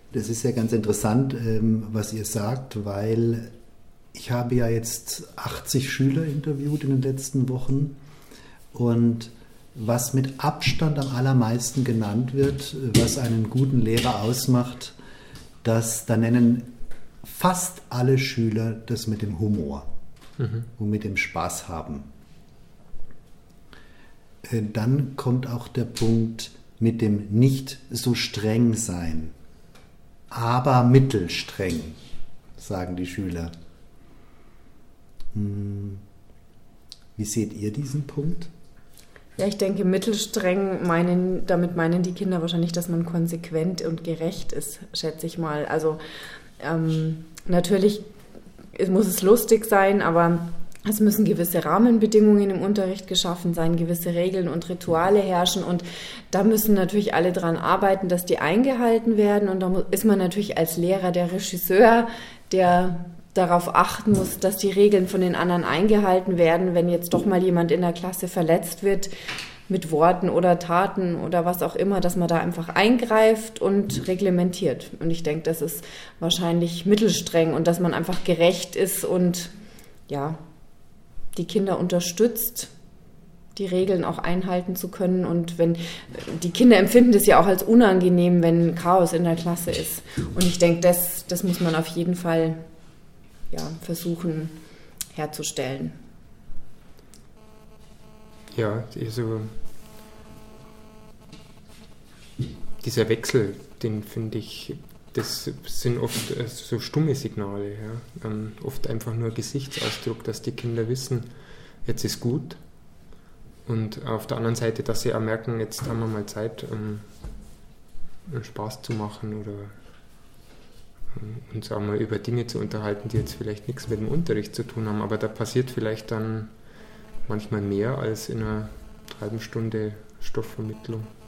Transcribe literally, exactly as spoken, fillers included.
Das ist ja ganz interessant, was ihr sagt, weil ich habe ja jetzt achtzig Schüler interviewt in den letzten Wochen und was mit Abstand am allermeisten genannt wird, was einen guten Lehrer ausmacht, das, da nennen fast alle Schüler das mit dem Humor mhm. und mit dem Spaß haben. Dann kommt auch der Punkt mit dem nicht so streng sein, aber mittelstreng, sagen die Schüler. Wie seht ihr diesen Punkt? Ja, ich denke, mittelstreng meinen, damit meinen die Kinder wahrscheinlich, dass man konsequent und gerecht ist, schätze ich mal. Also ähm, natürlich muss es lustig sein, aber es müssen gewisse Rahmenbedingungen im Unterricht geschaffen sein, gewisse Regeln und Rituale herrschen und da müssen natürlich alle dran arbeiten, dass die eingehalten werden und da ist man natürlich als Lehrer der Regisseur, der darauf achten muss, dass die Regeln von den anderen eingehalten werden, wenn jetzt doch mal jemand in der Klasse verletzt wird mit Worten oder Taten oder was auch immer, dass man da einfach eingreift und reglementiert. Und ich denke, das ist wahrscheinlich mittelstreng und dass man einfach gerecht ist und ja, die Kinder unterstützt, die Regeln auch einhalten zu können. Und wenn die Kinder empfinden das ja auch als unangenehm, wenn Chaos in der Klasse ist. Und ich denke, das, das muss man auf jeden Fall ja, versuchen herzustellen. Ja, also dieser Wechsel, den finde ich, das sind oft so stumme Signale, ja. Ähm, oft einfach nur Gesichtsausdruck, dass die Kinder wissen, jetzt ist gut. Und auf der anderen Seite, dass sie auch merken, jetzt haben wir mal Zeit, um Spaß zu machen oder uns auch mal über Dinge zu unterhalten, die jetzt vielleicht nichts mit dem Unterricht zu tun haben, aber da passiert vielleicht dann manchmal mehr als in einer halben Stunde Stoffvermittlung.